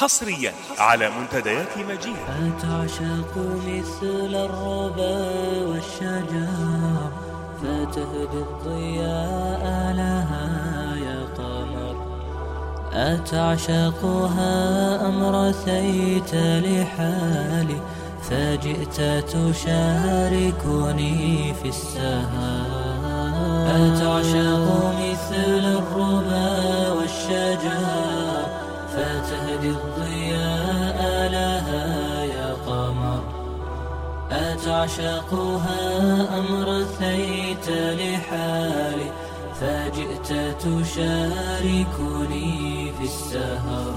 حصريا على منتديات مجيد. أتعشق مثل الربا والشجر فتهدي الضياء لها يا قمر. أتعشقها أم رثيت لحالي فجئت تشاركني في السهر. أتعشق مثل الربا والشجر فتهدي الضياء لها يا قمر. أتعشقها أم رثيت لحالي فجئت تشاركني في السهر.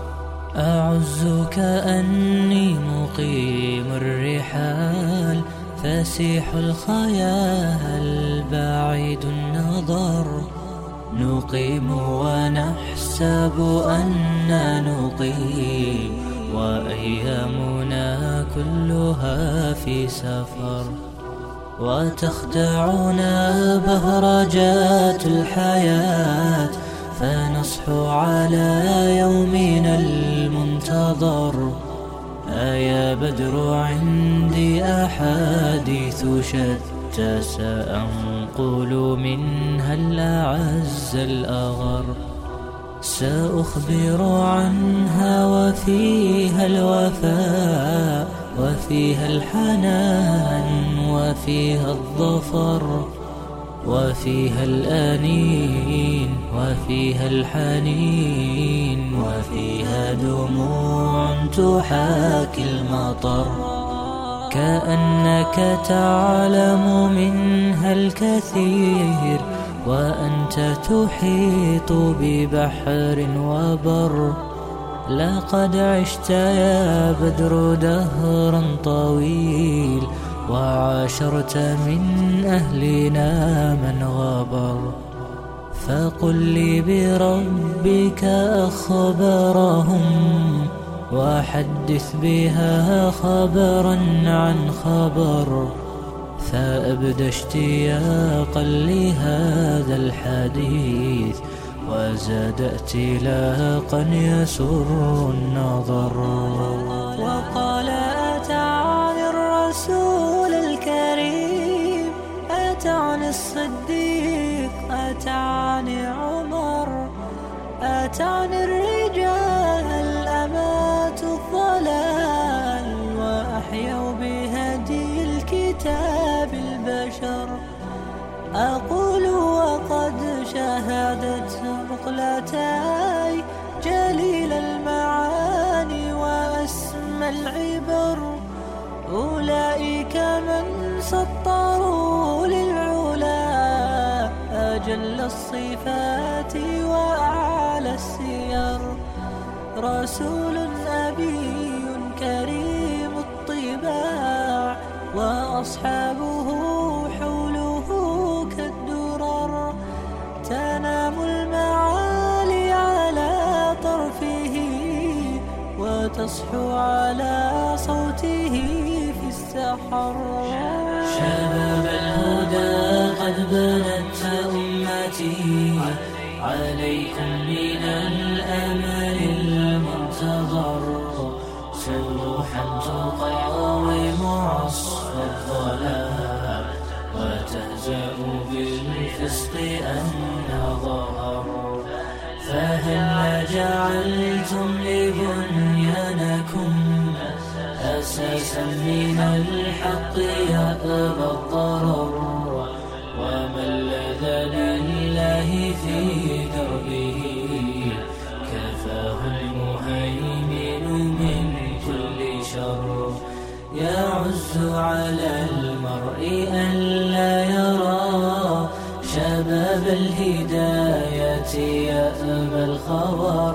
أعزك أني مقيم الرحال فسيح الخيال بعيد النظر. نقيم ونحسب أننا نقيم وأيامنا كلها في سفر. وتخدعنا بهرجات الحياة فنصحو على يومنا المنتظر. يا بدر عندي أحاديث شتى سأنقل منها الأعز الأغر. سأخبر عنها وفيها الوفاء وفيها الحنان وفيها الظفر وفيها الأنين وفيها الحنين وفيها دموع تحاكي المطر. كأنك تعلم منها الكثير وأنت تحيط ببحر وبر. لقد عشت يا بدر دهرا طويل وعاشرت من أهلنا من غبر. فقل لي بربك أخبرهم وحدث بها خبرا عن خبر. فأبدى اشتياقا لهذا الحديث وزاد ائتلاقا يسر النظر. وقال أتعني الرسول الكريم أتعني الصديق أتعني عمر أتعني الرجال الأمات الضلال وأحيوا بهدي الكتاب البشر. أقول وقد شاهدت مقلتاي جليل المعاني وأسمى العبر. أولئك من سطروا للعلا أجل الصفات وأعلى السير. رسول أبي كريم الطباع وأصحابه حوله كالدرر. تنام المعالي على طرفه وتصحو على صوته في السحر. شباب الهدى قد بنت أمتي عليكم من الأمل المنتظر. سلوحا تقاوم عصف الظلام وتهزأ بالفسق أن ظهر. فهل جعلتم لبنيانكم أساسا من الحق يأبى الضرر. ومن لذ لله في دربه كفاه المهيمن من كل شر. يعز على المرء ألا يرى شباب الهداية يأبى الخبر.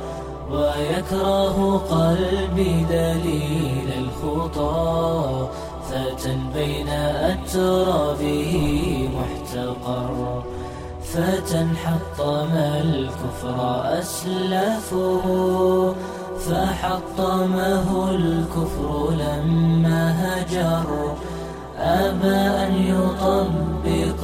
ويكره قلبي دليل الخطى فتى بين أترابه محتقر. فتى حطم الكفر أسلافه فحطمه الكفر لما هجر. أبى أن يطبق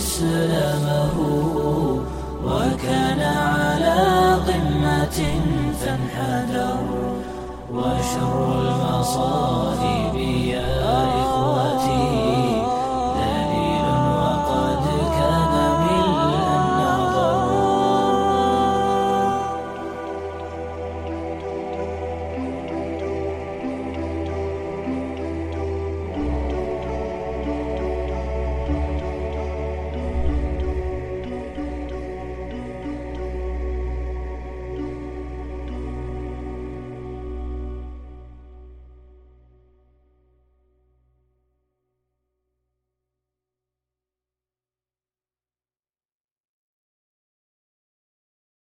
إسلامه وكان على قمة فانحدر وشر المصائب يا